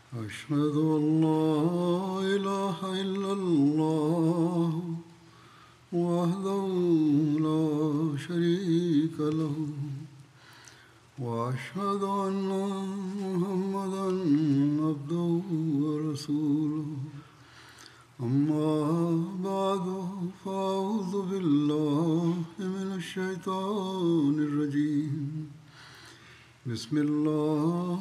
أشهد أن لا إله إلا الله وحده لا شريك له وأشهد أن محمدا عبده ورسوله أما بعد فأعوذ بالله من الشيطان الرجيم بسم الله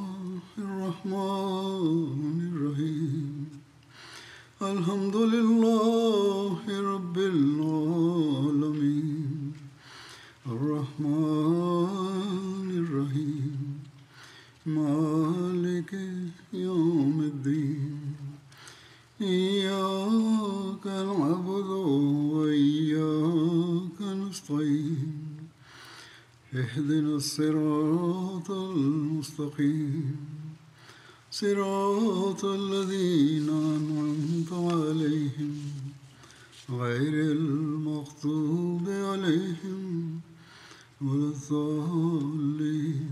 الرحمن الرحيم الحمد لله رب العالمين الرحمن الرحيم مالك يوم الدين إياك نعبد وإياك نستعين اهدنا الصراط المستقيم صراط الذين أنعمت عليهم غير المغضوب عليهم ولا الضالين.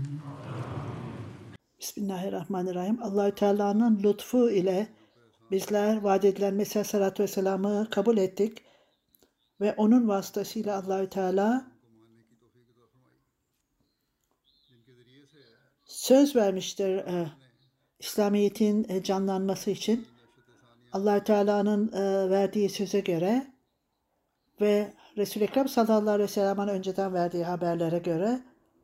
Bismillahirrahmanirrahim. Allahü Teala'nın lütfu ile bizler vaat edilen Mesih Aleyhisselatü Vesselam'ı kabul ettik ve onun vasıtasıyla Allahü Teala söz vermiştir İslamiyet'in canlanması için. Allah-u Teala'nın verdiği söze göre ve Resul-i Ekrem sallallahu aleyhi ve sellem'in önceden verdiği haberlere göre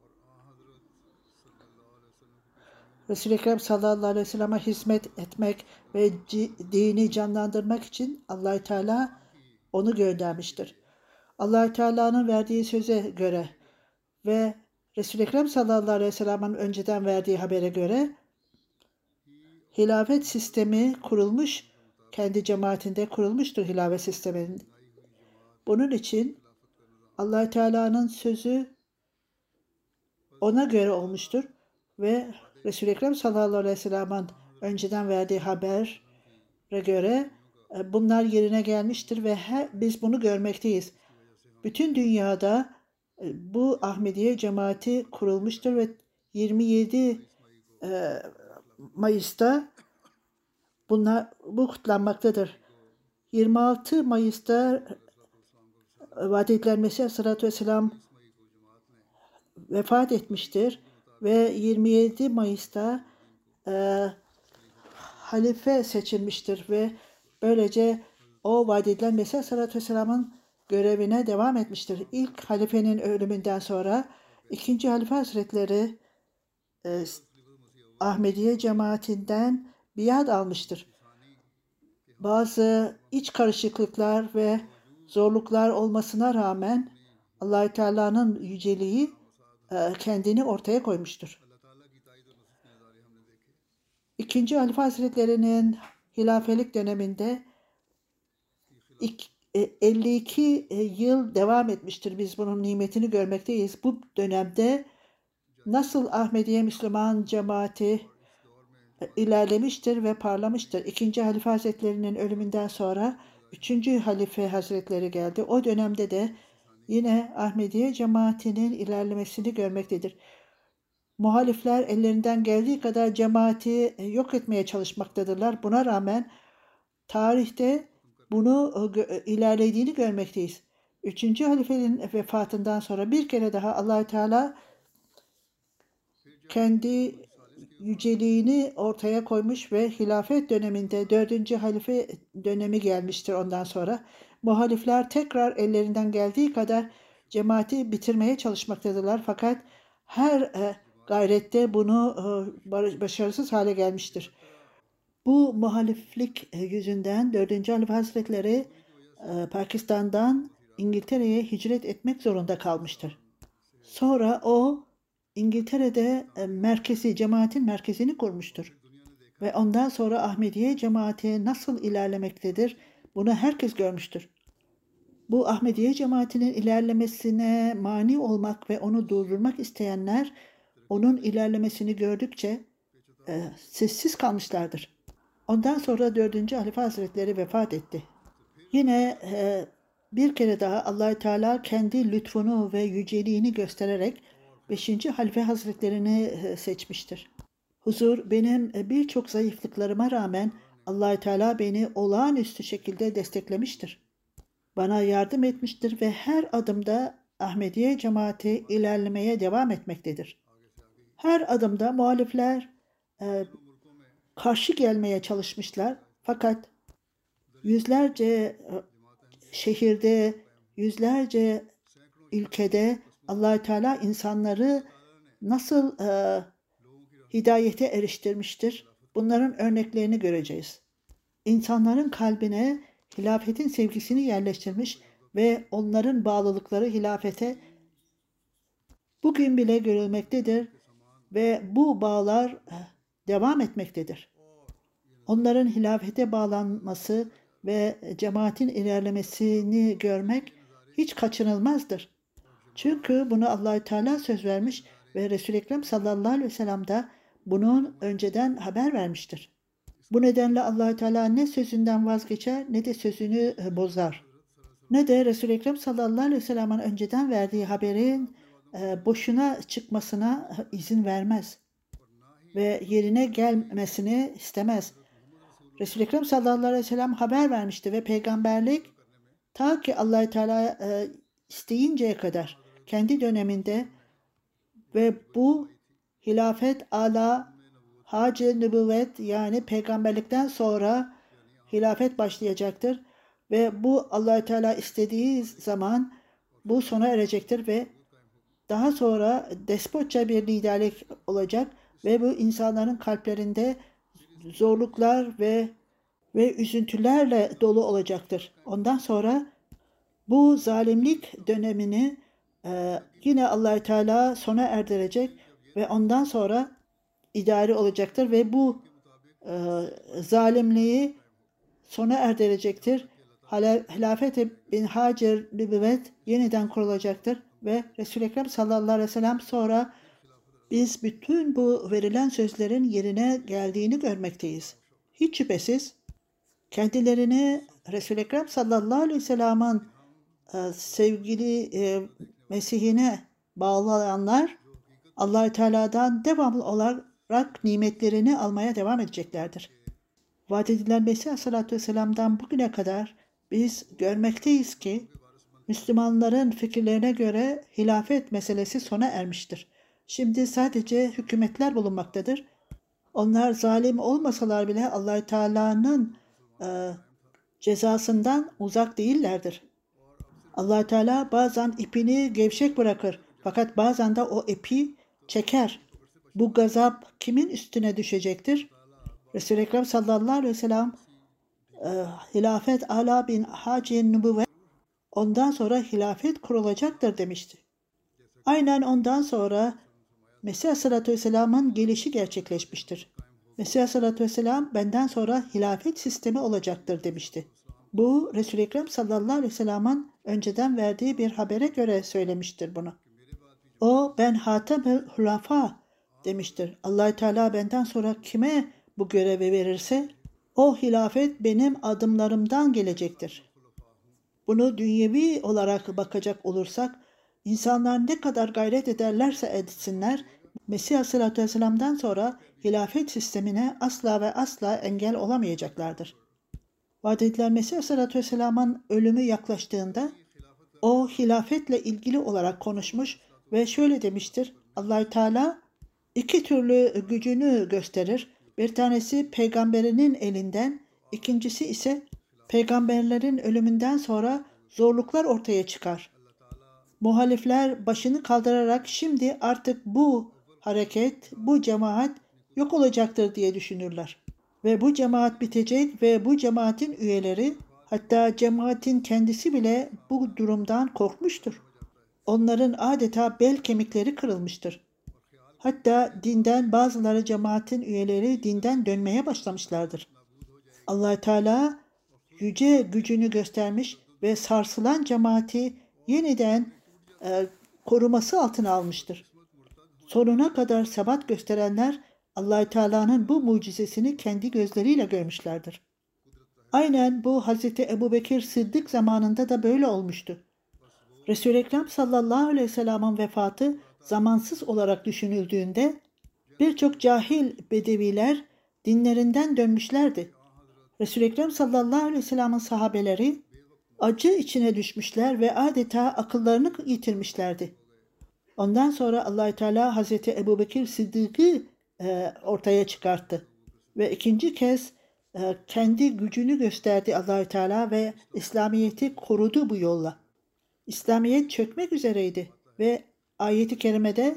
Resul-i Ekrem sallallahu aleyhi ve sellem'e hizmet etmek ve dini canlandırmak için Allah-u Teala onu göndermiştir. Allah-u Teala'nın verdiği söze göre ve Resul-i Ekrem sallallahu aleyhi ve sellem'in önceden verdiği habere göre hilafet sistemi kurulmuş, kendi cemaatinde kurulmuştur hilafet sisteminin. Bunun için Allah-u Teala'nın sözü ona göre olmuştur ve Resul-i Ekrem sallallahu aleyhi ve sellem'in önceden verdiği habere göre bunlar yerine gelmiştir ve biz bunu görmekteyiz. Bütün dünyada bu Ahmediye cemaati kurulmuştur ve 27 Mayıs'ta bu kutlanmaktadır. 26 Mayıs'ta vaat edilen Mesih Aleyhisselatü Vesselam vefat etmiştir ve 27 Mayıs'ta halife seçilmiştir ve böylece o vaat edilen Mesih Aleyhisselatü Vesselam'ın görevine devam etmiştir. İlk halifenin ölümünden sonra ikinci halife hazretleri Ahmediye cemaatinden biat almıştır. Bazı iç karışıklıklar ve zorluklar olmasına rağmen Allah-u Teala'nın yüceliği kendini ortaya koymuştur. İkinci halife hazretlerinin hilafelik döneminde 52 yıl devam etmiştir. Biz bunun nimetini görmekteyiz. Bu dönemde nasıl Ahmediye Müslüman cemaati ilerlemiştir ve parlamıştır. İkinci halife hazretlerinin ölümünden sonra üçüncü halife hazretleri geldi. O dönemde de yine Ahmediye cemaatinin ilerlemesini görmektedir. Muhalifler ellerinden geldiği kadar cemaati yok etmeye çalışmaktadırlar. Buna rağmen tarihte bunu ilerlediğini görmekteyiz. Üçüncü halifenin vefatından sonra bir kere daha Allah-u Teala kendi yüceliğini ortaya koymuş ve hilafet döneminde 4. halife dönemi gelmiştir ondan sonra. Muhalifler tekrar ellerinden geldiği kadar cemaati bitirmeye çalışmaktadırlar. Fakat her gayrette bunu başarısız hale gelmiştir. Bu muhaliflik yüzünden 4. Halife Hazretleri Pakistan'dan İngiltere'ye hicret etmek zorunda kalmıştır. Sonra o İngiltere'de cemaatin merkezini kurmuştur. Ve ondan sonra Ahmediye cemaati nasıl ilerlemektedir bunu herkes görmüştür. Bu Ahmediye cemaatinin ilerlemesine mani olmak ve onu durdurmak isteyenler onun ilerlemesini gördükçe sessiz kalmışlardır. Ondan sonra 4. Halife Hazretleri vefat etti. Yine bir kere daha Allah-u Teala kendi lütfunu ve yüceliğini göstererek 5. Halife Hazretlerini seçmiştir. Huzur, benim birçok zayıflıklarıma rağmen Allah Teala beni olağanüstü şekilde desteklemiştir. Bana yardım etmiştir ve her adımda Ahmediye cemaati ilerlemeye devam etmektedir. Her adımda muhalifler e, karşı gelmeye çalışmışlar. Fakat yüzlerce şehirde, yüzlerce ülkede Allah Teala insanları nasıl hidayete eriştirmiştir. Bunların örneklerini göreceğiz. İnsanların kalbine hilafetin sevgisini yerleştirmiş ve onların bağlılıkları hilafete bugün bile görülmektedir ve bu bağlar devam etmektedir. Onların hilafete bağlanması ve cemaatin ilerlemesini görmek hiç kaçınılmazdır. Çünkü bunu Allah-u Teala söz vermiş ve Resul-i Ekrem sallallahu aleyhi ve sellem de bunun önceden haber vermiştir. Bu nedenle Allah-u Teala ne sözünden vazgeçer ne de sözünü bozar. Ne de Resul-i Ekrem sallallahu aleyhi ve sellem'in önceden verdiği haberin boşuna çıkmasına izin vermez ve yerine gelmesini istemez. Resul-i Ekrem sallallahu aleyhi ve sellem haber vermişti ve peygamberlik ta ki Allah-u Teala isteyinceye kadar kendi döneminde ve bu hilafet ala hac-ı nübüvvet yani peygamberlikten sonra hilafet başlayacaktır ve bu Allah-u Teala istediği zaman bu sona erecektir ve daha sonra despotça bir liderlik olacak ve bu insanların kalplerinde zorluklar ve üzüntülerle dolu olacaktır. Ondan sonra bu zalimlik dönemini yine Allah-u Teala sona erdirecek ve ondan sonra idare olacaktır ve bu zalimliği sona erdirecektir. Hilafet-i bin Hacer nübüvvet yeniden kurulacaktır ve Resul-i Ekrem sallallahu aleyhi ve sellem sonra biz bütün bu verilen sözlerin yerine geldiğini görmekteyiz. Hiç şüphesiz kendilerini Resul-i Ekrem sallallahu aleyhi ve sellem'in sevgili Mesih'ine bağlayanlar Allah-u Teala'dan devamlı olarak nimetlerini almaya devam edeceklerdir. Vaat edilen Mesih Aleyhisselatü Vesselam'dan bugüne kadar biz görmekteyiz ki Müslümanların fikirlerine göre hilafet meselesi sona ermiştir. Şimdi sadece hükümetler bulunmaktadır. Onlar zalim olmasalar bile Allah-u Teala'nın cezasından uzak değillerdir. Allah Teala bazen ipini gevşek bırakır fakat bazen de o ipi çeker. Bu gazap kimin üstüne düşecektir? Resul-i Ekrem sallallahu aleyhi ve sellem hilafet ala bin Hacer nübüvvet ondan sonra hilafet kurulacaktır demişti. Aynen ondan sonra Mesih Aleyhisselatü Vesselam'ın gelişi gerçekleşmiştir. Mesih Aleyhisselatü Vesselam benden sonra hilafet sistemi olacaktır demişti. Bu Resul-i Ekrem sallallahu aleyhi ve sellem'in önceden verdiği bir habere göre söylemiştir bunu. O ben Hatem-ül Hulafa demiştir. Allah-u Teala benden sonra kime bu görevi verirse o hilafet benim adımlarımdan gelecektir. Bunu dünyevi olarak bakacak olursak insanlar ne kadar gayret ederlerse etsinler Mesih Aleyhisselatü Vesselam'dan sonra hilafet sistemine asla ve asla engel olamayacaklardır. Vaat edilen Mesih Aleyhisselatü Vesselam'ın ölümü yaklaştığında o hilafetle ilgili olarak konuşmuş ve şöyle demiştir. Allah-u Teala iki türlü gücünü gösterir. Bir tanesi peygamberinin elinden, ikincisi ise peygamberlerin ölümünden sonra zorluklar ortaya çıkar. Muhalifler başını kaldırarak şimdi artık bu hareket, bu cemaat yok olacaktır diye düşünürler. Ve bu cemaat bitecek ve bu cemaatin üyeleri hatta cemaatin kendisi bile bu durumdan korkmuştur. Onların adeta bel kemikleri kırılmıştır. Hatta dinden bazıları cemaatin üyeleri dinden dönmeye başlamışlardır. Allah Teala yüce gücünü göstermiş ve sarsılan cemaati yeniden koruması altına almıştır. Sonuna kadar sebat gösterenler Allah Teala'nın bu mucizesini kendi gözleriyle görmüşlerdir. Aynen bu Hazreti Ebubekir Sıddık zamanında da böyle olmuştu. Resul-i Ekrem sallallahu aleyhi ve sellem'in vefatı zamansız olarak düşünüldüğünde Birçok cahil bedeviler dinlerinden dönmüşlerdi. Resul-i Ekrem sallallahu aleyhi ve sellem'in sahabeleri acı içine düşmüşler ve adeta akıllarını yitirmişlerdi. Ondan sonra Allah-u Teala Hazreti Ebubekir Sıddık'ı ortaya çıkarttı. Ve ikinci kez kendi gücünü gösterdi Allah-u Teala ve İslamiyet'i korudu bu yolla. İslamiyet çökmek üzereydi ve ayeti kerimede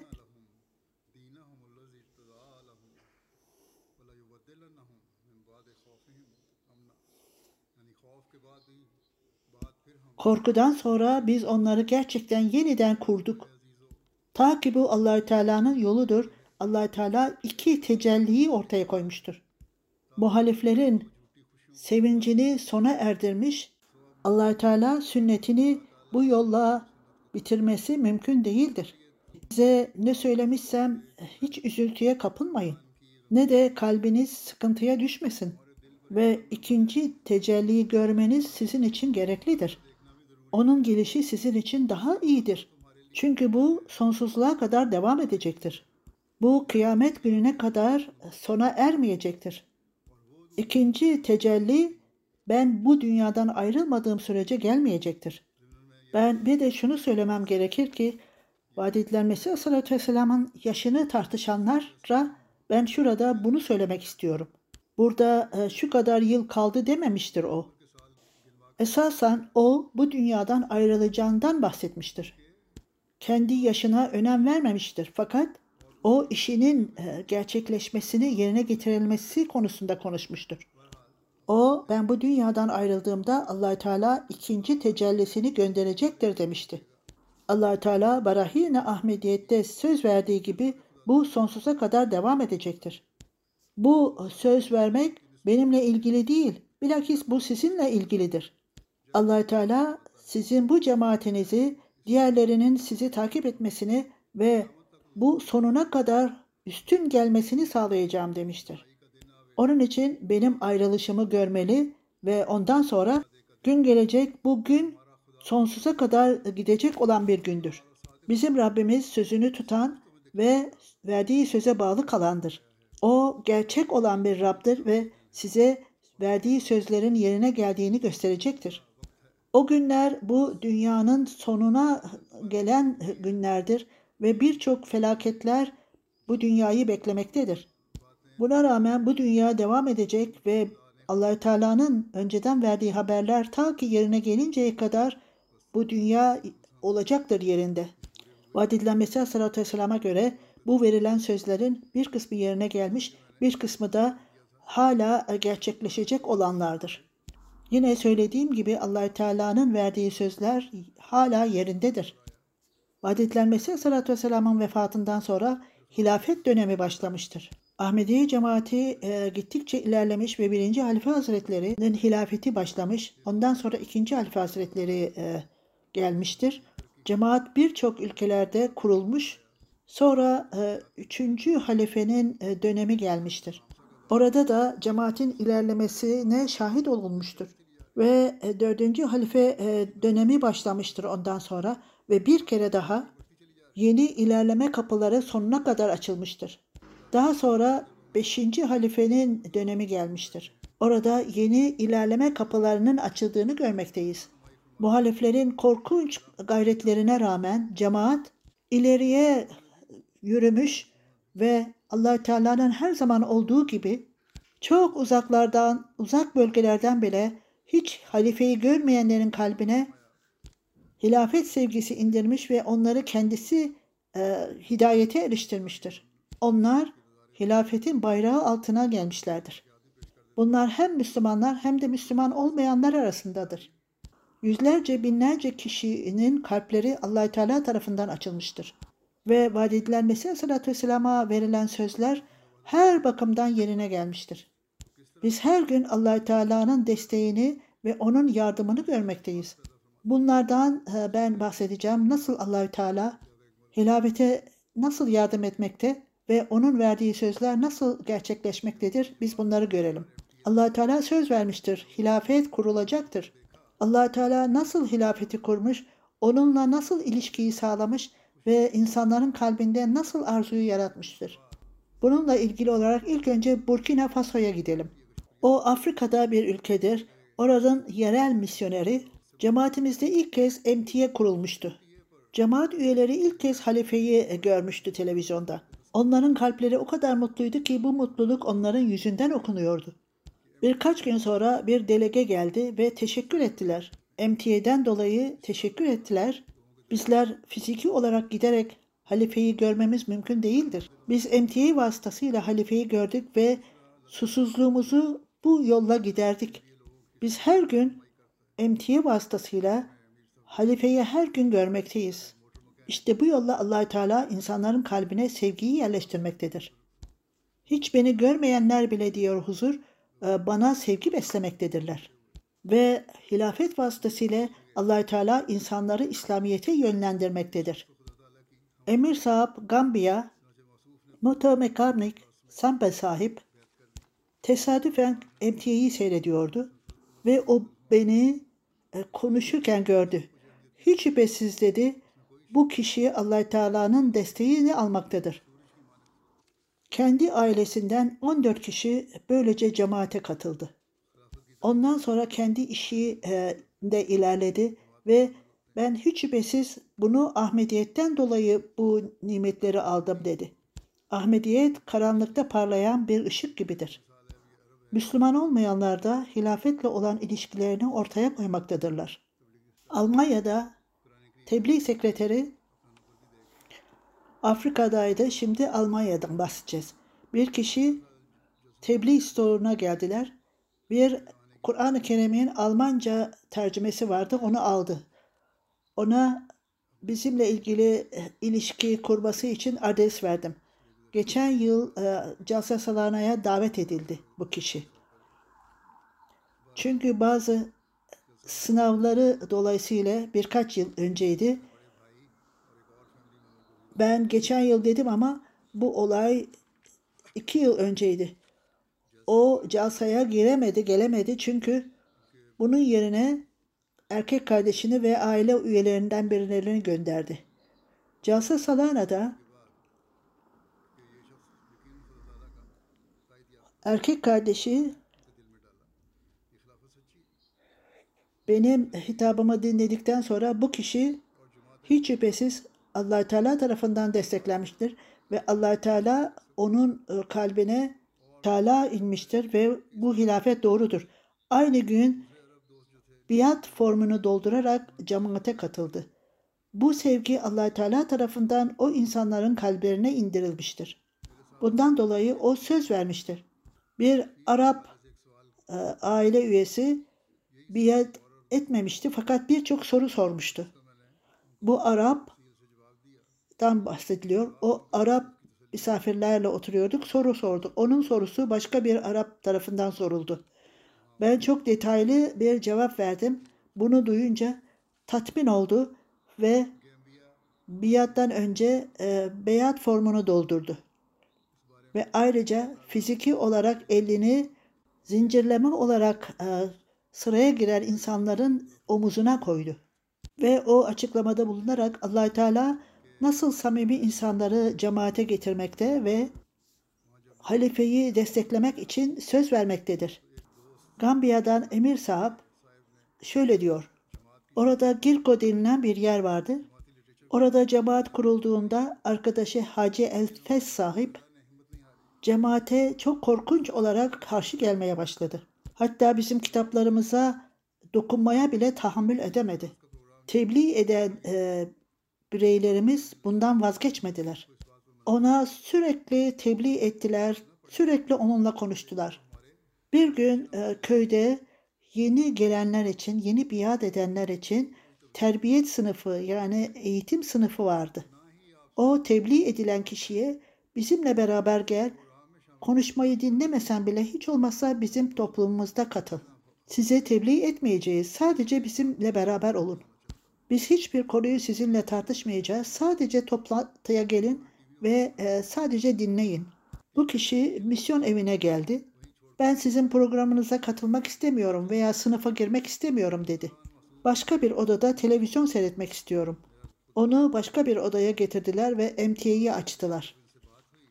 korkudan sonra biz onları gerçekten yeniden kurduk. Ta ki bu Allah-u Teala'nın yoludur. Allah-u Teala iki tecelliyi ortaya koymuştur. Muhaliflerin sevincini sona erdirmiş, Allah-u Teala sünnetini bu yolla bitirmesi mümkün değildir. Size ne söylemişsem hiç üzüntüye kapılmayın. Ne de kalbiniz sıkıntıya düşmesin. Ve ikinci tecelliyi görmeniz sizin için gereklidir. Onun gelişi sizin için daha iyidir. Çünkü bu sonsuzluğa kadar devam edecektir. Bu kıyamet gününe kadar sona ermeyecektir. İkinci tecelli ben bu dünyadan ayrılmadığım sürece gelmeyecektir. Ben bir de şunu söylemem gerekir ki vaad edilen Mesih Aleyhisselatü Vesselam'ın yaşını tartışanlara ben şurada bunu söylemek istiyorum. Burada şu kadar yıl kaldı dememiştir o. Esasen o bu dünyadan ayrılacağından bahsetmiştir. Kendi yaşına önem vermemiştir. Fakat o işinin gerçekleşmesini, yerine getirilmesi konusunda konuşmuştur. O ben bu dünyadan ayrıldığımda Allah-u Teala ikinci tecellisini gönderecektir demişti. Allah-u Teala Barahin-i Ahmediyet'te söz verdiği gibi bu sonsuza kadar devam edecektir. Bu söz vermek benimle ilgili değil, bilakis bu sizinle ilgilidir. Allah-u Teala sizin bu cemaatinizi, diğerlerinin sizi takip etmesini ve bu sonuna kadar üstün gelmesini sağlayacağım demiştir. Onun için benim ayrılışımı görmeli ve ondan sonra gün gelecek, bu gün sonsuza kadar gidecek olan bir gündür. Bizim Rabbimiz sözünü tutan ve verdiği söze bağlı kalandır. O gerçek olan bir Rab'dır ve size verdiği sözlerin yerine geldiğini gösterecektir. O günler bu dünyanın sonuna gelen günlerdir ve birçok felaketler bu dünyayı beklemektedir. Buna rağmen bu dünya devam edecek ve Allah-u Teala'nın önceden verdiği haberler ta ki yerine gelinceye kadar bu dünya olacaktır yerinde. Vaad edilen Mesih Aleyhisselatü Vesselam'a göre bu verilen sözlerin bir kısmı yerine gelmiş, bir kısmı da hala gerçekleşecek olanlardır. Yine söylediğim gibi Allah-u Teala'nın verdiği sözler hala yerindedir. Vaad edilen Mesih Aleyhisselatü Vesselam'ın vefatından sonra hilafet dönemi başlamıştır. Ahmediye cemaati gittikçe ilerlemiş ve 1. Halife Hazretleri'nin hilafeti başlamış. Ondan sonra 2. Halife Hazretleri gelmiştir. Cemaat birçok ülkelerde kurulmuş. Sonra 3. halifenin dönemi gelmiştir. Orada da cemaatin ilerlemesine şahit olunmuştur. Ve 4. halife dönemi başlamıştır ondan sonra ve bir kere daha yeni ilerleme kapıları sonuna kadar açılmıştır. Daha sonra 5. halifenin dönemi gelmiştir. Orada yeni ilerleme kapılarının açıldığını görmekteyiz. Muhaliflerin korkunç gayretlerine rağmen cemaat ileriye yürümüş ve Allah-u Teala'nın her zaman olduğu gibi çok uzaklardan, uzak bölgelerden bile hiç halifeyi görmeyenlerin kalbine hilafet sevgisi indirmiş ve onları kendisi hidayete eriştirmiştir. Onlar hilafetin bayrağı altına gelmişlerdir. Bunlar hem Müslümanlar hem de Müslüman olmayanlar arasındadır. Yüzlerce binlerce kişinin kalpleri Allah-u Teala tarafından açılmıştır. Ve vaad edilen Mesih Aleyhisselatü Vesselam'a verilen sözler her bakımdan yerine gelmiştir. Biz her gün Allah-u Teala'nın desteğini ve onun yardımını görmekteyiz. Bunlardan ben bahsedeceğim. Nasıl Allah-u Teala hilafete nasıl yardım etmekte ve onun verdiği sözler nasıl gerçekleşmektedir? Biz bunları görelim. Allah-u Teala söz vermiştir. Hilafet kurulacaktır. Allah-u Teala nasıl hilafeti kurmuş, onunla nasıl ilişkiyi sağlamış ve insanların kalbinde nasıl arzuyu yaratmıştır. Bununla ilgili olarak ilk önce Burkina Faso'ya gidelim. O Afrika'da bir ülkedir. Oranın yerel misyoneri cemaatimizde ilk kez MTA kurulmuştu. Cemaat üyeleri ilk kez halifeyi görmüştü televizyonda. Onların kalpleri o kadar mutluydu ki bu mutluluk onların yüzünden okunuyordu. Birkaç gün sonra bir delege geldi ve teşekkür ettiler. MTA'den dolayı teşekkür ettiler. Bizler fiziki olarak giderek halifeyi görmemiz mümkün değildir. Biz MTA vasıtasıyla halifeyi gördük ve susuzluğumuzu bu yolla giderdik. Biz her gün MTA vasıtasıyla halifeyi her gün görmekteyiz. İşte bu yolla Allah-u Teala insanların kalbine sevgiyi yerleştirmektedir. Hiç beni görmeyenler bile diyor huzur, bana sevgi beslemektedirler. Ve hilafet vasıtasıyla Allah-u Teala insanları İslamiyet'e yönlendirmektedir. Emir Sahip Gambiya, moto mekanik, sampe sahip, tesadüfen MTA'yı seyrediyordu ve o beni konuşurken gördü. Hiç şüphesiz dedi, bu kişi Allah-u Teala'nın desteğini almaktadır. Kendi ailesinden 14 kişi böylece cemaate katıldı. Ondan sonra kendi işi de ilerledi ve ben hiç şüphesiz bunu Ahmediyetten dolayı bu nimetleri aldım dedi. Ahmediyet karanlıkta parlayan bir ışık gibidir. Müslüman olmayanlar da hilafetle olan ilişkilerini ortaya koymaktadırlar. Almanya'da tebliğ sekreteri Afrika'daydı. Şimdi Almanya'dan bahsedeceğiz. Bir kişi tebliğ store'una geldiler. Bir Kur'an-ı Kerim'in Almanca tercümesi vardı. Onu aldı. Ona bizimle ilgili ilişki kurması için adres verdim. Geçen yıl Jalsa Salana'ya davet edildi bu kişi. Çünkü bazı sınavları dolayısıyla birkaç yıl önceydi. Ben geçen yıl dedim ama bu olay 2 yıl önceydi. O Jalsa'ya gelemedi çünkü bunun yerine erkek kardeşini ve aile üyelerinden birilerini gönderdi. Jalsa Salana'da erkek kardeşi benim hitabımı dinledikten sonra bu kişi hiç şüphesiz Allah-u Teala tarafından desteklenmiştir ve Allah-u Teala onun kalbine Teala inmiştir ve bu hilafet doğrudur. Aynı gün biat formunu doldurarak cemaate katıldı. Bu sevgi Allah-u Teala tarafından o insanların kalplerine indirilmiştir. Bundan dolayı o söz vermiştir. Bir Arap aile üyesi biat etmemişti fakat birçok soru sormuştu. Bu Arap'tan bahsediliyor. O Arap misafirlerle oturuyorduk, soru sordu. Onun sorusu başka bir Arap tarafından soruldu. Ben çok detaylı bir cevap verdim. Bunu duyunca tatmin oldu ve biattan önce beyat formunu doldurdu. Ve ayrıca fiziki olarak elini zincirleme olarak sıraya giren insanların omuzuna koydu. Ve o açıklamada bulunarak Allah-u Teala nasıl samimi insanları cemaate getirmekte ve halifeyi desteklemek için söz vermektedir. Gambiya'dan Emir Sahip şöyle diyor. Orada Girko denilen bir yer vardı. Orada cemaat kurulduğunda arkadaşı Hacı El-Fes sahip cemaate çok korkunç olarak karşı gelmeye başladı. Hatta bizim kitaplarımıza dokunmaya bile tahammül edemedi. Tebliğ eden bireylerimiz bundan vazgeçmediler. Ona sürekli tebliğ ettiler, sürekli onunla konuştular. Bir gün köyde yeni gelenler için, yeni biat edenler için terbiyet sınıfı yani eğitim sınıfı vardı. O tebliğ edilen kişiye bizimle beraber gel, konuşmayı dinlemesen bile hiç olmazsa bizim toplumumuzda katıl. Size tebliğ etmeyeceğiz, sadece bizimle beraber olun. Biz hiçbir konuyu sizinle tartışmayacağız, sadece toplantıya gelin ve sadece dinleyin. Bu kişi misyon evine geldi. Ben sizin programınıza katılmak istemiyorum veya sınıfa girmek istemiyorum dedi. Başka bir odada televizyon seyretmek istiyorum. Onu başka bir odaya getirdiler ve MTA'yı açtılar.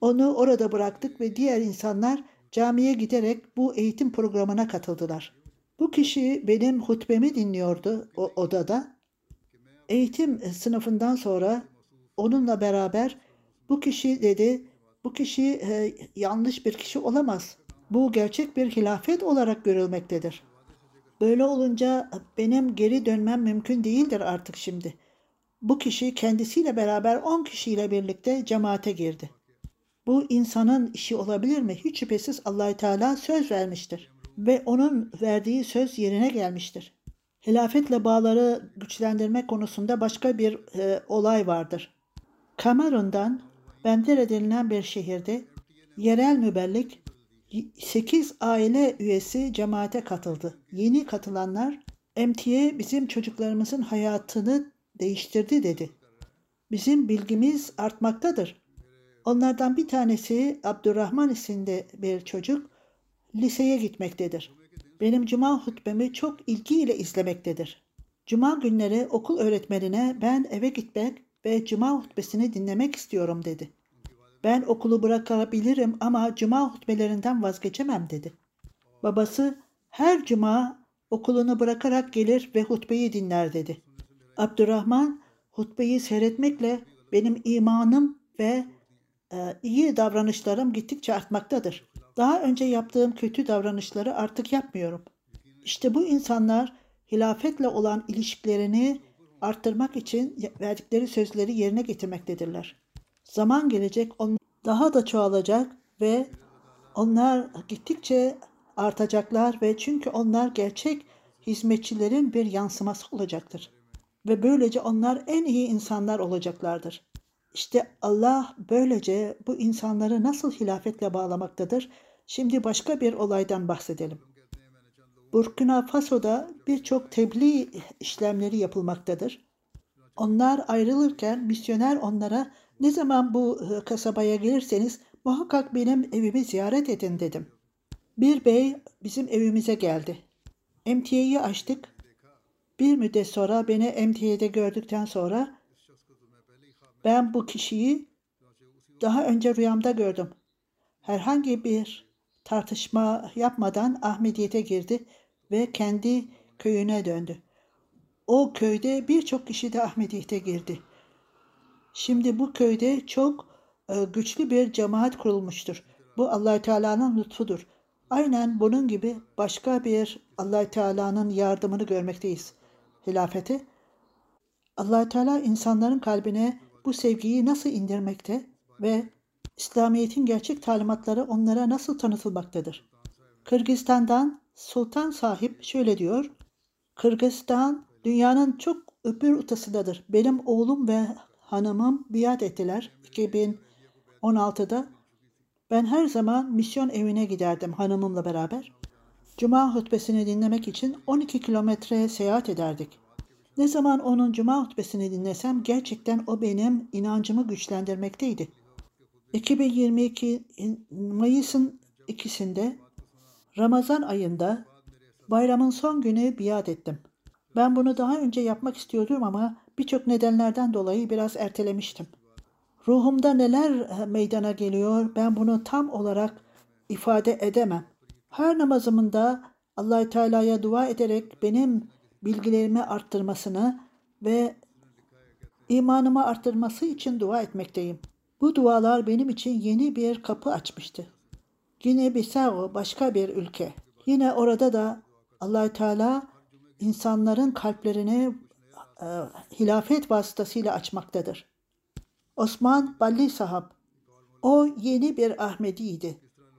Onu orada bıraktık ve diğer insanlar camiye giderek bu eğitim programına katıldılar. Bu kişi benim hutbemi dinliyordu o odada. Eğitim sınıfından sonra onunla beraber bu kişi dedi, bu kişi yanlış bir kişi olamaz. Bu gerçek bir hilafet olarak görülmektedir. Böyle olunca benim geri dönmem mümkün değildir artık şimdi. Bu kişi kendisiyle beraber 10 kişiyle birlikte cemaate girdi. Bu insanın işi olabilir mi? Hiç şüphesiz Allah-u Teala söz vermiştir. Ve onun verdiği söz yerine gelmiştir. Hilafetle bağları güçlendirme konusunda başka bir olay vardır. Kamerun'dan Bendera denilen bir şehirde yerel mübellik 8 aile üyesi cemaate katıldı. Yeni katılanlar MTA bizim çocuklarımızın hayatını değiştirdi dedi. Bizim bilgimiz artmaktadır. Onlardan bir tanesi Abdurrahman isimli bir çocuk liseye gitmektedir. Benim cuma hutbemi çok ilgiyle izlemektedir. Cuma günleri okul öğretmenine ben eve gitmek ve cuma hutbesini dinlemek istiyorum dedi. Ben okulu bırakabilirim ama cuma hutbelerinden vazgeçemem dedi. Babası her cuma okulunu bırakarak gelir ve hutbeyi dinler dedi. Abdurrahman hutbeyi seyretmekle benim imanım ve iyi davranışlarım gittikçe artmaktadır. Daha önce yaptığım kötü davranışları artık yapmıyorum. İşte bu insanlar hilafetle olan ilişkilerini arttırmak için verdikleri sözleri yerine getirmektedirler. Zaman gelecek onlar daha da çoğalacak ve onlar gittikçe artacaklar ve çünkü onlar gerçek hizmetçilerin bir yansıması olacaktır. Ve böylece onlar en iyi insanlar olacaklardır. İşte Allah böylece bu insanları nasıl hilafetle bağlamaktadır? Şimdi başka bir olaydan bahsedelim. Burkina Faso'da birçok tebliğ işlemleri yapılmaktadır. Onlar ayrılırken misyoner onlara ne zaman bu kasabaya gelirseniz muhakkak benim evimi ziyaret edin dedim. Bir bey bizim evimize geldi. MTA'yı açtık. Bir müddet sonra beni MTA'de gördükten sonra ben bu kişiyi daha önce rüyamda gördüm. Herhangi bir tartışma yapmadan Ahmediyete girdi ve kendi köyüne döndü. O köyde birçok kişi de Ahmediyete girdi. Şimdi bu köyde çok güçlü bir cemaat kurulmuştur. Bu Allah-u Teala'nın lütfudur. Aynen bunun gibi başka bir Allah-u Teala'nın yardımını görmekteyiz. Hilafete. Allah-u Teala insanların kalbine bu sevgiyi nasıl indirmekte ve İslamiyet'in gerçek talimatları onlara nasıl tanıtılmaktadır? Kırgızistan'dan Sultan Sahip şöyle diyor. Kırgızistan dünyanın çok öbür ötesindedir. Benim oğlum ve hanımım biat ettiler 2016'da. Ben her zaman misyon evine giderdim hanımımla beraber. Cuma hutbesini dinlemek için 12 kilometre seyahat ederdik. Ne zaman onun cuma hutbesini dinlesem gerçekten o benim inancımı güçlendirmekteydi. 2022 Mayıs'ın 2'sinde Ramazan ayında bayramın son günü biat ettim. Ben bunu daha önce yapmak istiyordum ama birçok nedenlerden dolayı biraz ertelemiştim. Ruhumda neler meydana geliyor ben bunu tam olarak ifade edemem. Her namazımda Allah-u Teala'ya dua ederek benim bilgilerimi arttırmasını ve imanımı arttırması için dua etmekteyim. Bu dualar benim için yeni bir kapı açmıştı. Gine-Bissau başka bir ülke. Yine orada da Allah-u Teala insanların kalplerini hilafet vasıtasıyla açmaktadır. Osman Balli Sahab, o yeni bir Ahmediydi.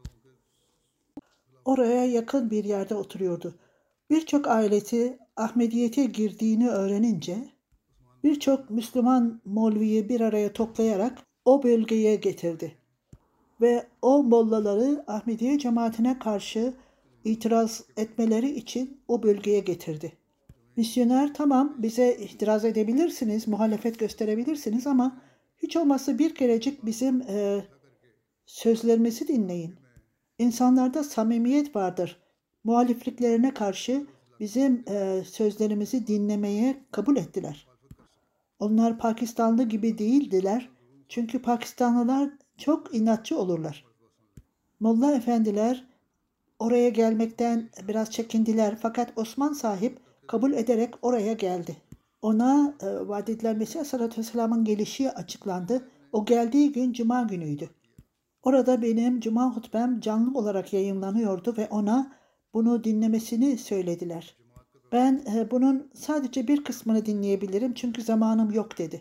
Oraya yakın bir yerde oturuyordu. Birçok ailesi Ahmediyete girdiğini öğrenince birçok Müslüman Molvi'yi bir araya toplayarak o bölgeye getirdi. Ve o mollaları Ahmediye cemaatine karşı itiraz etmeleri için o bölgeye getirdi. Misyoner tamam bize itiraz edebilirsiniz, muhalefet gösterebilirsiniz ama hiç olmazsa bir kerecik bizim sözlerimizi dinleyin. İnsanlarda samimiyet vardır. Muhalifliklerine karşı bizim sözlerimizi dinlemeye kabul ettiler. Onlar Pakistanlı gibi değildiler. Çünkü Pakistanlılar çok inatçı olurlar. Molla efendiler oraya gelmekten biraz çekindiler fakat Osman sahip kabul ederek oraya geldi. Ona vaat edilen Mesih Aleyhisselatü Vesselam'ın gelişi açıklandı. O geldiği gün Cuma günüydü. Orada benim Cuma hutbem canlı olarak yayınlanıyordu ve ona bunu dinlemesini söylediler. Ben bunun sadece bir kısmını dinleyebilirim çünkü zamanım yok dedi.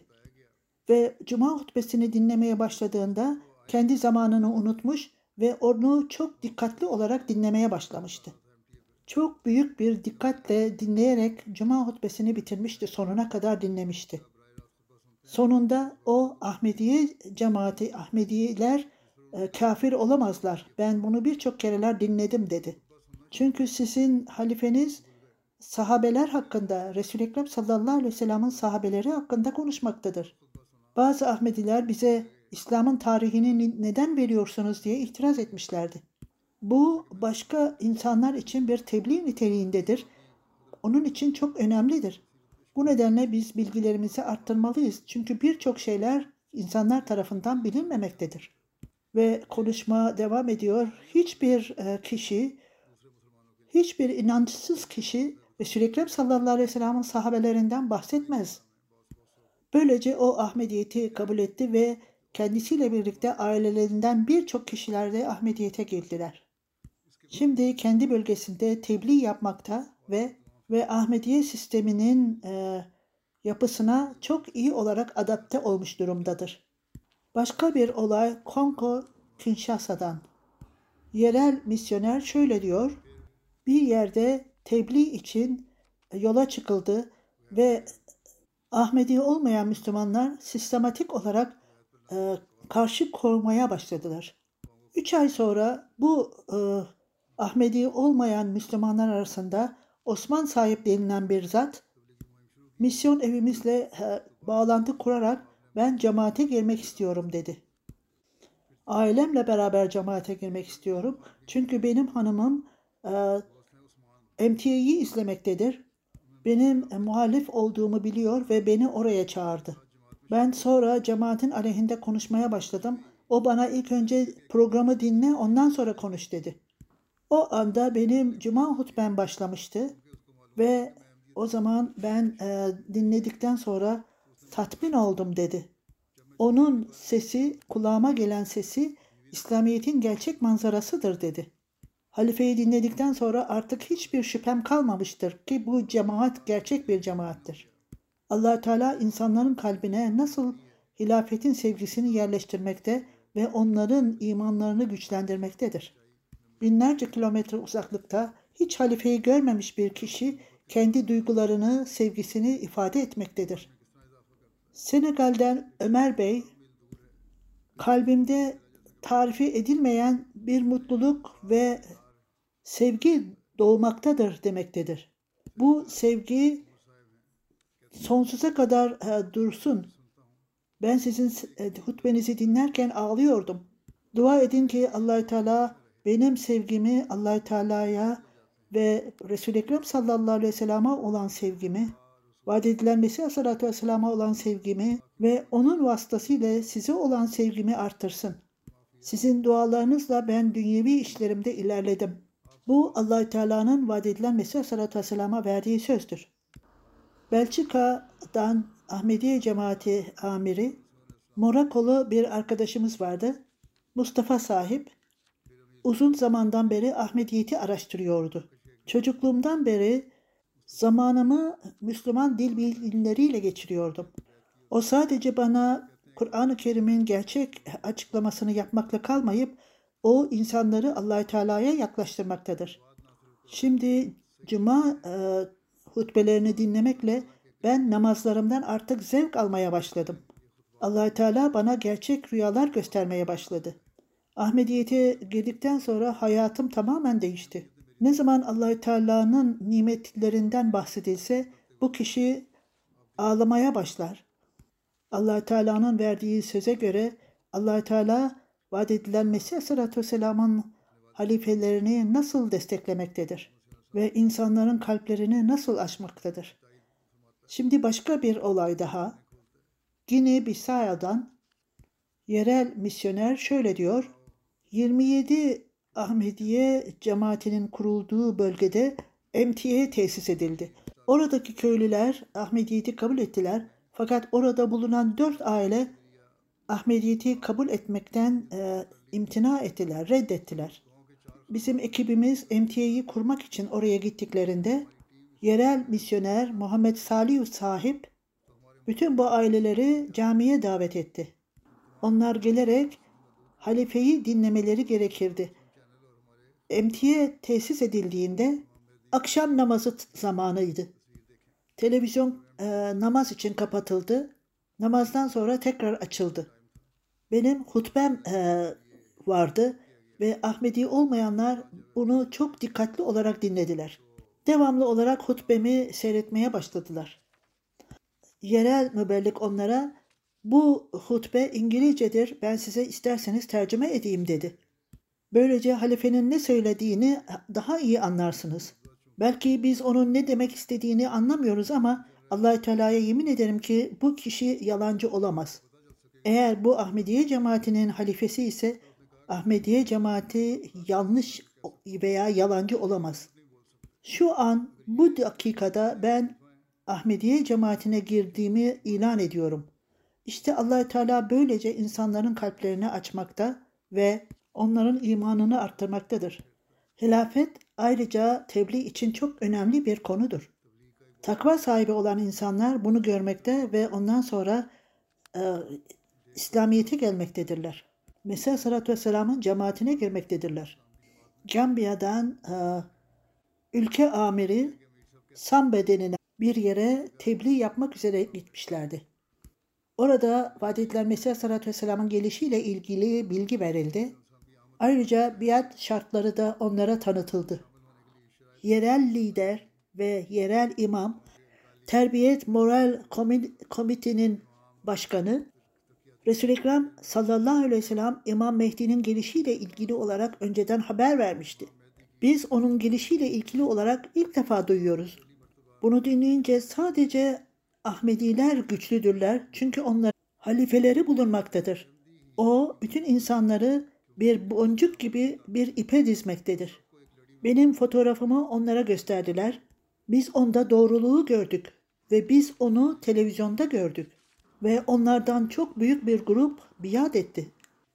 Ve Cuma hutbesini dinlemeye başladığında kendi zamanını unutmuş ve onu çok dikkatli olarak dinlemeye başlamıştı. Çok büyük bir dikkatle dinleyerek Cuma hutbesini bitirmişti, sonuna kadar dinlemişti. Sonunda o Ahmediye cemaati, Ahmediler kafir olamazlar. Ben bunu birçok kereler dinledim dedi. Çünkü sizin halifeniz sahabeler hakkında, Resul-i Ekrem sallallahu aleyhi ve sellem'in sahabeleri hakkında konuşmaktadır. Bazı Ahmediler bize İslam'ın tarihini neden veriyorsunuz diye itiraz etmişlerdi. Bu başka insanlar için bir tebliğ niteliğindedir. Onun için çok önemlidir. Bu nedenle biz bilgilerimizi arttırmalıyız. Çünkü birçok şeyler insanlar tarafından bilinmemektedir. Ve konuşma devam ediyor. Hiçbir kişi, hiçbir inançsız kişi Resul-i Ekrem sallallahu aleyhi ve sellem'in sahabelerinden bahsetmez. Böylece o Ahmediyeti kabul etti ve kendisiyle birlikte ailelerinden birçok kişiler de Ahmediyete girdiler. Şimdi kendi bölgesinde tebliğ yapmakta ve Ahmediye sisteminin yapısına çok iyi olarak adapte olmuş durumdadır. Başka bir olay Kongo Kinshasa'dan. Yerel misyoner şöyle diyor. Bir yerde tebliğ için yola çıkıldı ve Ahmedi olmayan Müslümanlar sistematik olarak karşı koymaya başladılar. 3 ay sonra bu Ahmedi olmayan Müslümanlar arasında Osman sahip denilen bir zat misyon evimizle bağlantı kurarak ben cemaate girmek istiyorum dedi. Ailemle beraber cemaate girmek istiyorum. Çünkü benim hanımım MTA'yı izlemektedir. Benim muhalif olduğumu biliyor ve beni oraya çağırdı. Ben sonra cemaatin aleyhinde konuşmaya başladım. O bana ilk önce programı dinle ondan sonra konuş dedi. O anda benim cuma hutbem başlamıştı ve o zaman ben dinledikten sonra tatmin oldum dedi. Onun sesi, kulağıma gelen sesi İslamiyet'in gerçek manzarasıdır dedi. Halifeyi dinledikten sonra artık hiçbir şüphem kalmamıştır ki bu cemaat gerçek bir cemaattir. Allah Teala insanların kalbine nasıl hilafetin sevgisini yerleştirmekte ve onların imanlarını güçlendirmektedir. Binlerce kilometre uzaklıkta hiç halifeyi görmemiş bir kişi kendi duygularını, sevgisini ifade etmektedir. Senegal'den Ömer Bey, kalbimde tarifi edilmeyen bir mutluluk ve sevgi doğmaktadır demektedir. Bu sevgi sonsuza kadar dursun. Ben sizin hutbenizi dinlerken ağlıyordum. Dua edin ki Allah-u Teala benim sevgimi Allah-u Teala'ya ve Resul-i Ekrem sallallahu aleyhi ve sellem'e olan sevgimi, vaat edilen Mesih aleyhissalatü vesselam'a olan sevgimi ve onun vasıtasıyla size olan sevgimi artırsın. Sizin dualarınızla ben dünyevi işlerimde ilerledim. Bu Allah-u Teala'nın vaat edilen Mesih aleyhissalatü vesselam'a verdiği sözdür. Belçika'dan Ahmediye Cemaati amiri, Morakolu bir arkadaşımız vardı. Mustafa sahip, uzun zamandan beri Ahmediyeti araştırıyordu. Çocukluğumdan beri zamanımı Müslüman dil bilimleriyle geçiriyordum. O sadece bana Kur'an-ı Kerim'in gerçek açıklamasını yapmakla kalmayıp o insanları Allah-u Teala'ya yaklaştırmaktadır. Şimdi Cuma hutbelerini dinlemekle ben namazlarımdan artık zevk almaya başladım. Allah-u Teala bana gerçek rüyalar göstermeye başladı. Ahmediyete girdikten sonra hayatım tamamen değişti. Ne zaman Allah-u Teala'nın nimetlerinden bahsedilse bu kişi ağlamaya başlar. Allah-u Teala'nın verdiği söze göre Allah-u Teala vaat edilen Mesih Aleyhisselatü Vesselam'ın halifelerini nasıl desteklemektedir ve insanların kalplerini nasıl açmaktadır. Şimdi başka bir olay daha. Gine-Bissau'dan Yerel misyoner şöyle diyor. 27 Ahmediye cemaatinin kurulduğu bölgede MTA tesis edildi. Oradaki köylüler Ahmediyeti kabul ettiler. Fakat orada bulunan 4 aile Ahmediyeti kabul etmekten imtina ettiler, reddettiler. Bizim ekibimiz MTA'yı kurmak için oraya gittiklerinde yerel misyoner Muhammed Salih sahip bütün bu aileleri camiye davet etti. Onlar gelerek halifeyi dinlemeleri gerekirdi. MTA tesis edildiğinde akşam namazı zamanıydı. Televizyon namaz için kapatıldı. Namazdan sonra tekrar açıldı. Benim hutbem vardı ve Ahmedi olmayanlar bunu çok dikkatli olarak dinlediler. Devamlı olarak hutbemi seyretmeye başladılar. Yerel mübellik onlara bu hutbe İngilizcedir, ben size isterseniz tercüme edeyim dedi. Böylece halifenin ne söylediğini daha iyi anlarsınız. Belki biz onun ne demek istediğini anlamıyoruz ama Allah-u Teala'ya yemin ederim ki bu kişi yalancı olamaz. Eğer bu Ahmediye cemaatinin halifesi ise Ahmediye cemaati yanlış veya yalancı olamaz. Şu an bu dakikada ben Ahmediye cemaatine girdiğimi ilan ediyorum. İşte Allah-u Teala böylece insanların kalplerini açmakta ve onların imanını arttırmaktadır. Hilafet ayrıca tebliğ için çok önemli bir konudur. Takva sahibi olan insanlar bunu görmekte ve ondan sonra İslamiyet'e gelmektedirler. Mesih Aleyhisselatü Vesselam'ın cemaatine girmektedirler. Gambiya'dan ülke amiri Sambe denilen bir yere tebliğ yapmak üzere gitmişlerdi. Orada vaat edilen Mesih Aleyhisselatü Vesselam'ın gelişiyle ilgili bilgi verildi. Ayrıca biat şartları da onlara tanıtıldı. Yerel lider ve yerel imam, Terbiyet Moral Komitenin başkanı, Resul-i Ekrem sallallahu aleyhi ve sellem İmam Mehdi'nin gelişiyle ilgili olarak önceden haber vermişti. Biz onun gelişiyle ilgili olarak ilk defa duyuyoruz. Bunu dinleyince sadece Ahmediler güçlüdürler çünkü onların halifeleri bulunmaktadır. O bütün insanları bir boncuk gibi bir ipe dizmektedir. Benim fotoğrafımı onlara gösterdiler. Biz onda doğruluğu gördük ve biz onu televizyonda gördük. Ve onlardan çok büyük bir grup biat etti.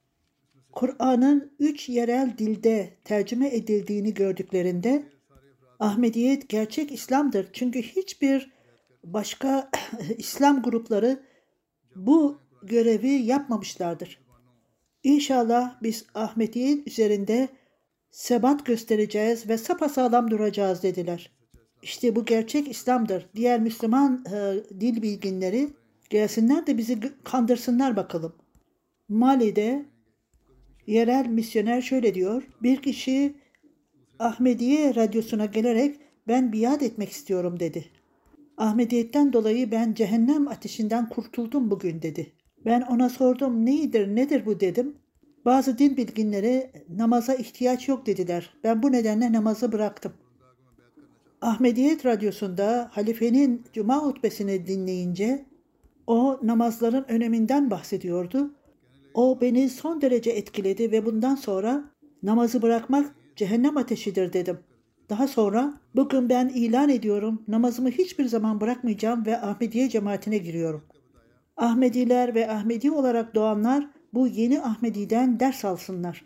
Kur'an'ın 3 yerel dilde tercüme edildiğini gördüklerinde Ahmediyet gerçek İslam'dır. Çünkü hiçbir başka İslam grupları bu görevi yapmamışlardır. İnşallah biz Ahmediyet üzerinde sebat göstereceğiz ve sapasağlam duracağız dediler. İşte bu gerçek İslam'dır. Diğer Müslüman dil bilginleri gelsinler de bizi kandırsınlar bakalım. Mali'de yerel misyoner şöyle diyor. Bir kişi Ahmediye radyosuna gelerek ben biat etmek istiyorum dedi. Ahmediyetten dolayı ben cehennem ateşinden kurtuldum bugün dedi. Ben ona sordum nedir bu dedim. Bazı din bilginleri namaza ihtiyaç yok dediler. Ben bu nedenle namazı bıraktım. Ahmediyet radyosunda halifenin cuma hutbesini dinleyince o namazların öneminden bahsediyordu. O beni son derece etkiledi ve bundan sonra namazı bırakmak cehennem ateşidir dedim. Daha sonra bugün ben ilan ediyorum namazımı hiçbir zaman bırakmayacağım ve Ahmediye cemaatine giriyorum. Ahmediler ve Ahmedi olarak doğanlar bu yeni Ahmedi'den ders alsınlar.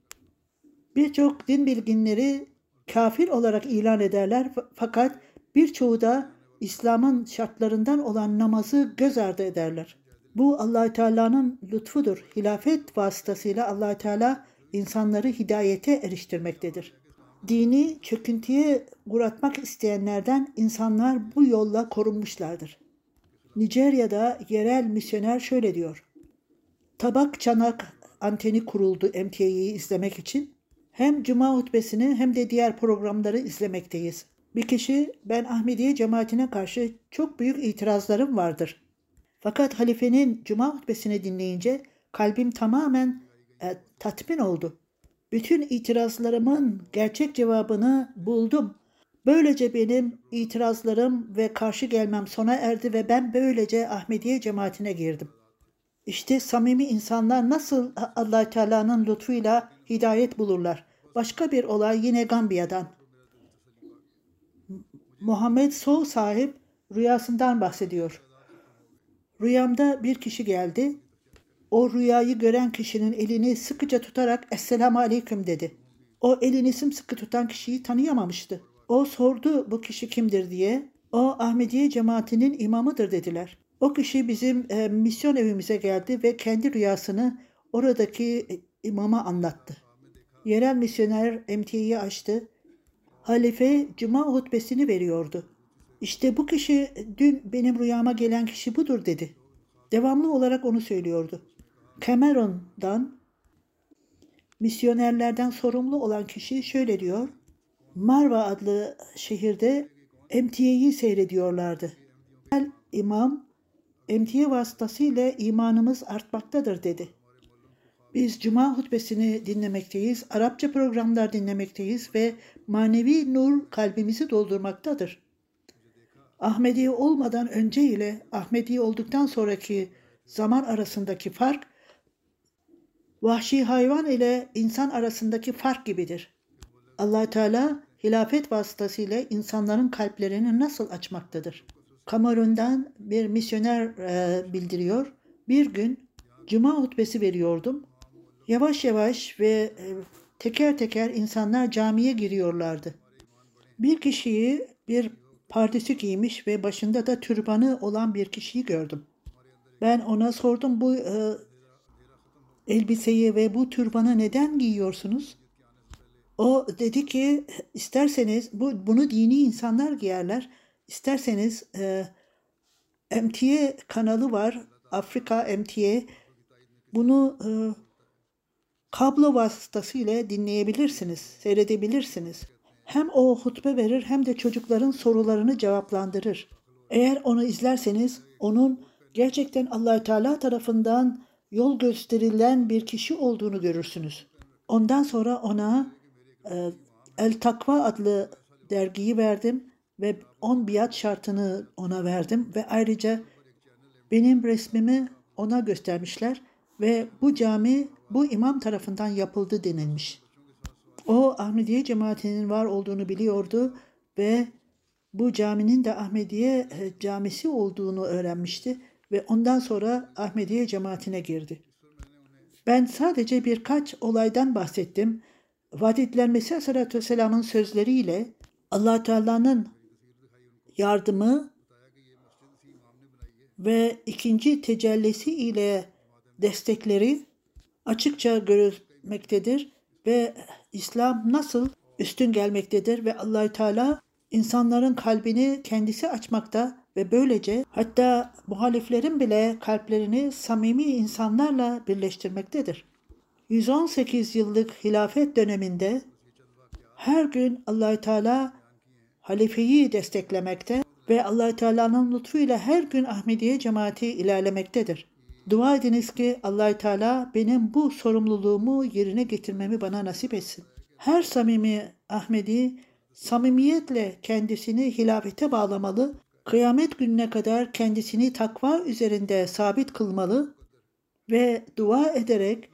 Birçok din bilginleri kafir olarak ilan ederler fakat birçoğu da İslam'ın şartlarından olan namazı göz ardı ederler. Bu Allah-u Teala'nın lütfudur. Hilafet vasıtasıyla Allah-u Teala insanları hidayete eriştirmektedir. Dini çöküntüye uğratmak isteyenlerden insanlar bu yolla korunmuşlardır. Nijerya'da yerel misyoner şöyle diyor. Tabak çanak anteni kuruldu MTA'yı izlemek için. Hem cuma hutbesini hem de diğer programları izlemekteyiz. Bir kişi ben Ahmediye cemaatine karşı çok büyük itirazlarım vardır. Fakat halifenin cuma hutbesini dinleyince kalbim tamamen tatmin oldu. Bütün itirazlarımın gerçek cevabını buldum. Böylece benim itirazlarım ve karşı gelmem sona erdi ve ben böylece Ahmediye cemaatine girdim. İşte samimi insanlar nasıl Allah Teala'nın lütfuyla hidayet bulurlar. Başka bir olay yine Gambiya'dan. Muhammed Sow sahip rüyasından bahsediyor. Rüyamda bir kişi geldi. O rüyayı gören kişinin elini sıkıca tutarak "Esselamu Aleyküm" dedi. O elini sımsıkı tutan kişiyi tanıyamamıştı. O sordu bu kişi kimdir diye. O Ahmediye cemaatinin imamıdır dediler. O kişi bizim misyon evimize geldi ve kendi rüyasını oradaki imama anlattı. Yerel misyoner MT'yi açtı. Halife cuma hutbesini veriyordu. İşte bu kişi dün benim rüyama gelen kişi budur dedi. Devamlı olarak onu söylüyordu. Cameron'dan misyonerlerden sorumlu olan kişi şöyle diyor. Marva adlı şehirde MT'yi seyrediyorlardı. İmam MT vasıtasıyla imanımız artmaktadır dedi. Biz cuma hutbesini dinlemekteyiz, Arapça programlar dinlemekteyiz ve manevi nur kalbimizi doldurmaktadır. Ahmedi olmadan önce ile Ahmedi olduktan sonraki zaman arasındaki fark, vahşi hayvan ile insan arasındaki fark gibidir. Allah Teala hilafet vasıtasıyla insanların kalplerini nasıl açmaktadır? Kamerun'dan bir misyoner bildiriyor. Bir gün cuma hutbesi veriyordum. Yavaş yavaş ve teker teker insanlar camiye giriyorlardı. Bir kişiyi bir pardesü giymiş ve başında da türbanı olan bir kişiyi gördüm. Ben ona sordum, bu elbiseyi ve bu türbanı neden giyiyorsunuz? O dedi ki isterseniz bunu dini insanlar giyerler. İsterseniz MTA kanalı var. Afrika MTA. Bunu kablo vasıtasıyla dinleyebilirsiniz, seyredebilirsiniz. Hem o hutbe verir hem de çocukların sorularını cevaplandırır. Eğer onu izlerseniz onun gerçekten Allah Teala tarafından yol gösterilen bir kişi olduğunu görürsünüz. Ondan sonra ona El Takva adlı dergiyi verdim ve 10 biat şartını ona verdim ve ayrıca benim resmimi ona göstermişler ve bu cami bu imam tarafından yapıldı denilmiş. O Ahmediye cemaatinin var olduğunu biliyordu ve bu caminin de Ahmediye camisi olduğunu öğrenmişti ve ondan sonra Ahmediye cemaatine girdi. Ben sadece birkaç olaydan bahsettim. Vaat edilen Mesih Aleyhisselatü Vesselam'ın sözleriyle Allah Teala'nın yardımı ve ikinci tecellisi ile destekleri açıkça görülmektedir ve İslam nasıl üstün gelmektedir ve Allah Teala insanların kalbini kendisi açmakta ve böylece hatta muhaliflerin bile kalplerini samimi insanlarla birleştirmektedir. 118 yıllık hilafet döneminde her gün Allah Teala halifeyi desteklemekte ve Allah Teala'nın lütfuyla her gün Ahmediye cemaati ilerlemektedir. Dua ediniz ki Allah Teala benim bu sorumluluğumu yerine getirmemi bana nasip etsin. Her samimi Ahmedi samimiyetle kendisini hilafete bağlamalı, kıyamet gününe kadar kendisini takva üzerinde sabit kılmalı ve dua ederek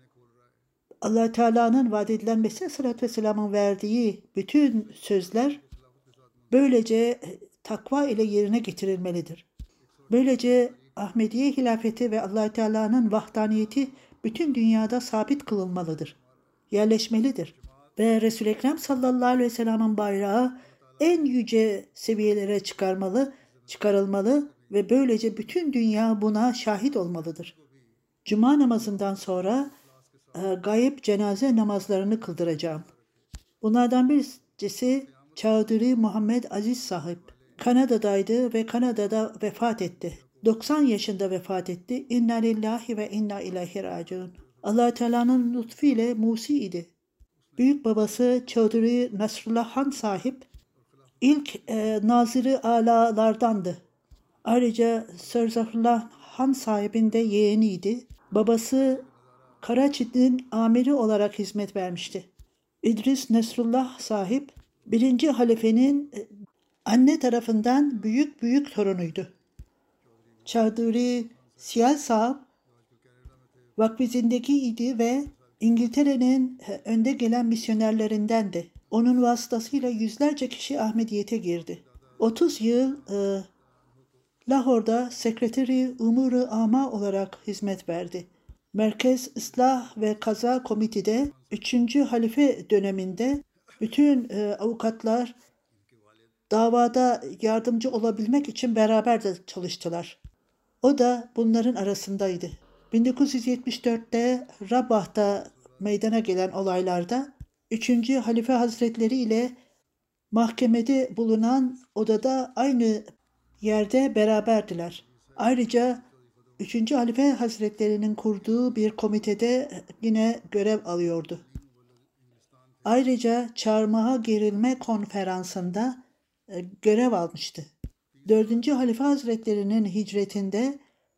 Allah Teala'nın vaat edilen Mesih Aleyhisselatü Vesselam'ın verdiği bütün sözler böylece takva ile yerine getirilmelidir. Böylece Ahmediye hilafeti ve Allah Teala'nın vahdaniyeti bütün dünyada sabit kılınmalıdır, yerleşmelidir. Ve Resul-i Ekrem sallallahu aleyhi ve sellem'in bayrağı en yüce seviyelere çıkarılmalı ve böylece bütün dünya buna şahit olmalıdır. Cuma namazından sonra gayb cenaze namazlarını kıldıracağım. Bunlardan birisi Çağdırı Muhammed Aziz sahip. Kanada'daydı ve Kanada'da vefat etti. 90 yaşında vefat etti. İnna lillahi ve inna ileyhi raciun. Allah Teala'nın lütfu ile Musi idi. Büyük babası Çağdırı Nasrullah Han sahip ilk naziri alalardandı. Ayrıca Sir Zafrullah Han sahibin de yeğeniydi. Babası Karaçi'nin amiri olarak hizmet vermişti. İdris Nesrullah sahip 1. halifenin anne tarafından büyük torunuydu. Çağdırı Siyal sahip Vakfizindeki ve İngiltere'nin önde gelen misyonerlerindendi. Onun vasıtasıyla yüzlerce kişi Ahmediyete girdi. 30 yıl Lahor'da Sekreteri Umuru Ama olarak hizmet verdi. Merkez Islah ve Kaza Komite'de 3. Halife döneminde bütün avukatlar davada yardımcı olabilmek için beraber de çalıştılar. O da bunların arasındaydı. 1974'te Rabah'ta meydana gelen olaylarda 3. Halife Hazretleri ile mahkemede bulunan odada aynı yerde beraberdiler. Ayrıca 3. Halife Hazretleri'nin kurduğu bir komitede yine görev alıyordu. Ayrıca Çarmıha Gerilme Konferansı'nda görev almıştı. 4. Halife Hazretleri'nin hicretinde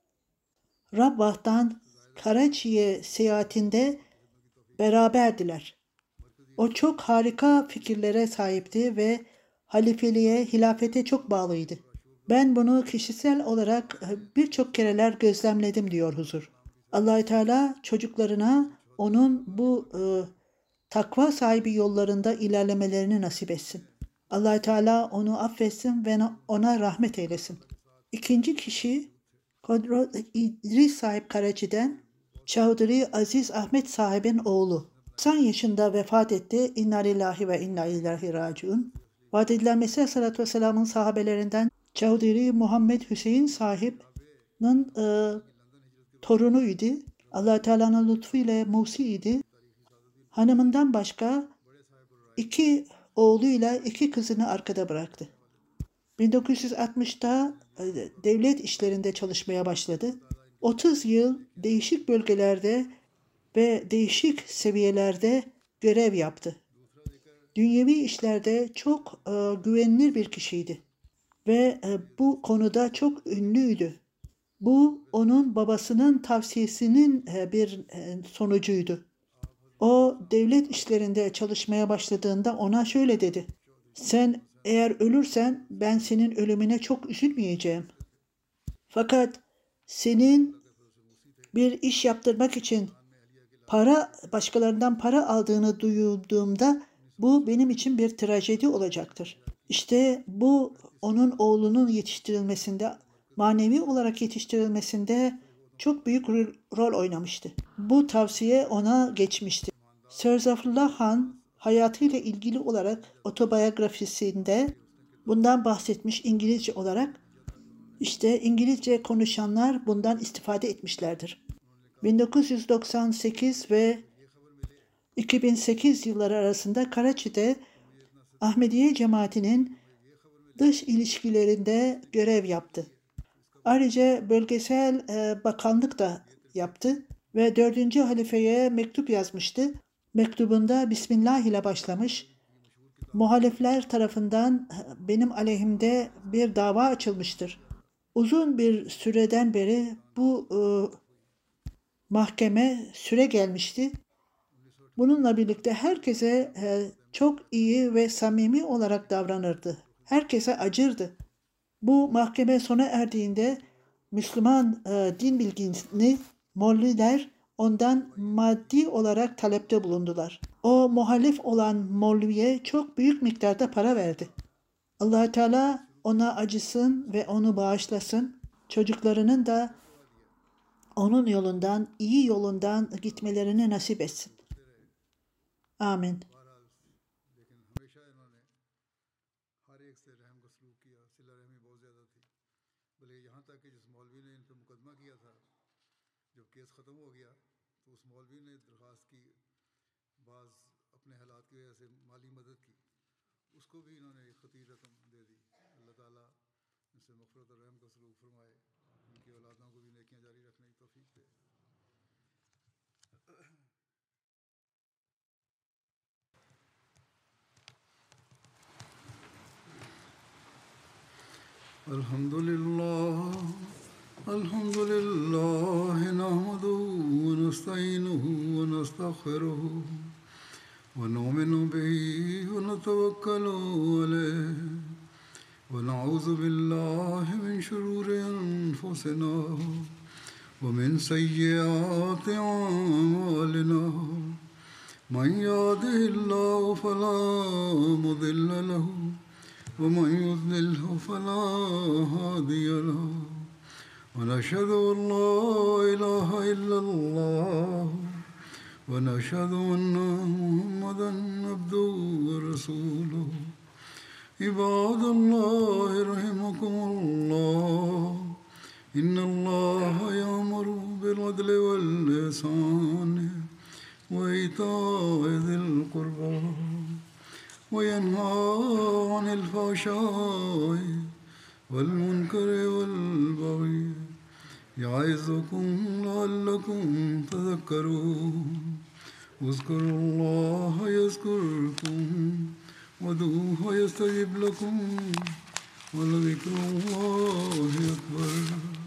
Rabbah'tan Karaçi'ye seyahatinde beraberdiler. O çok harika fikirlere sahipti ve halifeliğe, hilafete çok bağlıydı. Ben bunu kişisel olarak birçok kereler gözlemledim diyor huzur. Allah-u Teala çocuklarına onun bu takva sahibi yollarında ilerlemelerini nasip etsin. Allah-u Teala onu affetsin ve ona rahmet eylesin. İkinci kişi Kodro İdris sahip Karaçi'den Çavduri Aziz Ahmet sahibin oğlu. 90 yaşında vefat etti. İnna lillahi ve inna ileyhi raciun. Vaat edilen Mesih Aleyhisselatü Vesselam'ın sahabelerinden Çavduri Muhammed Hüseyin sahibinin torunuydu. Allah-u Teala'nın lütfu ile Musi idi. Hanımından başka 2 oğluyla 2 kızını arkada bıraktı. 1960'da devlet işlerinde çalışmaya başladı. 30 yıl değişik bölgelerde ve değişik seviyelerde görev yaptı. Dünyevi işlerde çok güvenilir bir kişiydi ve bu konuda çok ünlüydü. Bu onun babasının tavsiyesinin bir sonucuydu. O devlet işlerinde çalışmaya başladığında ona şöyle dedi: "Sen eğer ölürsen ben senin ölümüne çok üzülmeyeceğim. Fakat senin bir iş yaptırmak için başkalarından para aldığını duyduğumda bu benim için bir trajedi olacaktır." İşte bu onun oğlunun yetiştirilmesinde, manevi olarak yetiştirilmesinde çok büyük rol oynamıştı. Bu tavsiye ona geçmişti. Sir Zafrullah Han hayatıyla ilgili olarak otobiyografisinde bundan bahsetmiş İngilizce olarak. İşte İngilizce konuşanlar bundan istifade etmişlerdir. 1998 ve 2008 yılları arasında Karaçi'de Ahmediye cemaatinin dış ilişkilerinde görev yaptı. Ayrıca bölgesel bakanlık da yaptı ve 4. halifeye mektup yazmıştı. Mektubunda Bismillah ile başlamış. Muhalifler tarafından benim aleyhimde bir dava açılmıştır. Uzun bir süreden beri bu mahkeme süre gelmişti. Bununla birlikte herkese çok iyi ve samimi olarak davranırdı. Herkese acırdı. Bu mahkeme sona erdiğinde Müslüman din bilgini Molviler ondan maddi olarak talepte bulundular. O muhalif olan Molvi'ye çok büyük miktarda para verdi. Allah-u Teala ona acısın ve onu bağışlasın. Çocuklarının da onun yolundan, iyi yolundan gitmelerini nasip etsin. Amin. الحمد لله نحمده ونستعينه ونستغفره ونؤمن به ونتوكل عليه ونعوذ بالله من شرور أنفسنا ومن سيئات أعمالنا من يهده الله فلا مضل له ومن يضلله فلا هادي له ونشهد أن لا إله إلا الله ونشهد أن محمدا عبده ورسوله عباد الله رحمكم الله إن الله يأمر بالعدل والإحسان وإيتاء ذي القربى وينهى عن الفحشاء والمنكر والبغي يعظكم لعلكم تذكرون اذكروا الله يذكركم وادعوه يستجب لكم ولذكر الله أكبر